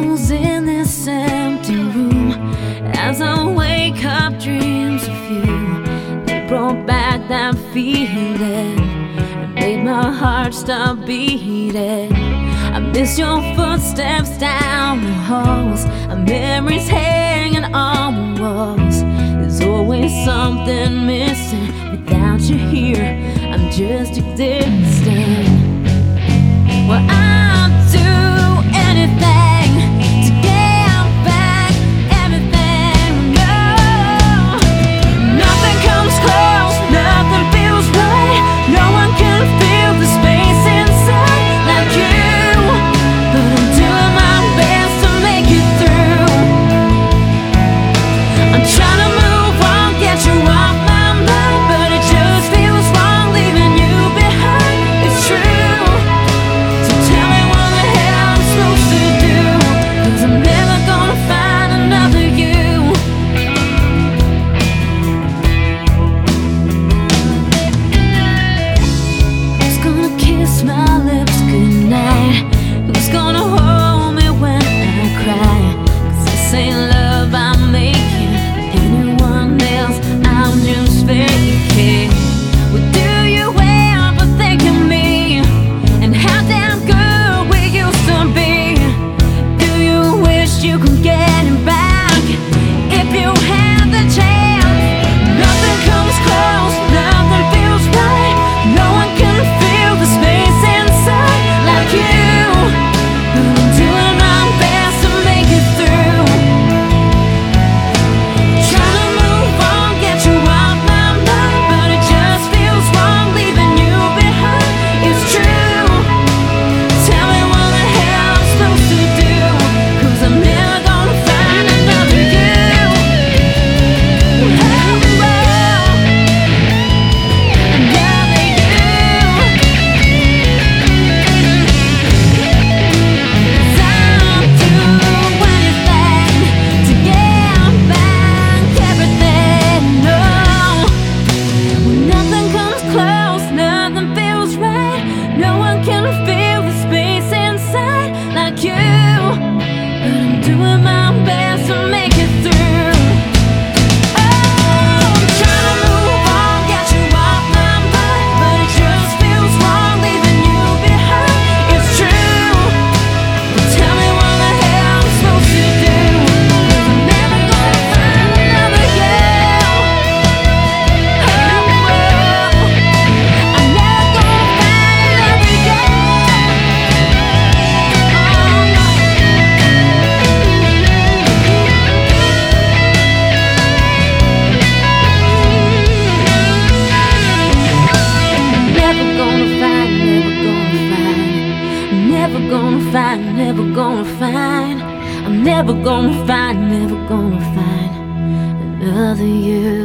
echoes in this empty room. As I wake up, dreams of you, they brought back that feeling and made my heart stop beating. I miss your footsteps down the halls, our memories hanging on the walls. There's always something missing. Without you here, I'm just existing. Well, I'll do anything to get back everything. No, nothing comes close, nothing feels right. No one can feel the space inside like you. But I'm doing my best to make it through. I'm trying to move on, get you off my mind, but it just feels wrong leaving you behind. It's true. So tell me what the hell I'm supposed to do, 'cause I'm never gonna find another you. Who's gonna kiss my lips goodnight? Who's gonna hold me when I cry? 'Cause this ain't love I'm making. Anyone else, I'm just faking. Well, do you ever think of me and how damn good we used to be? Do you wish you could get it back if you had the chance? Nothing comes close, nothing feels right. No one can feel the space inside like you. But I'm doing my best to make it through. Trying to move on, get you off my mind, but it just feels wrong leaving you behind. It's true. Tell me what the hell I'm supposed to do, 'cause I'm never gonna find another you. Oh, another you. 'Cause I'll do anything to get back everything. No, when nothing comes close, nothing feels right. No one can feel the space inside like you. But I'm doing my best to make it through. Oh, I'm trying to move on, get you off my mind, but it just feels wrong leaving you behind. It's true. Tell me what the hell I'm supposed to do, 'cause I'm never gonna find another you. Oh, I'm never gonna find another you. Never gonna find, never gonna find, never gonna find. I'm never gonna find, never gonna find another you.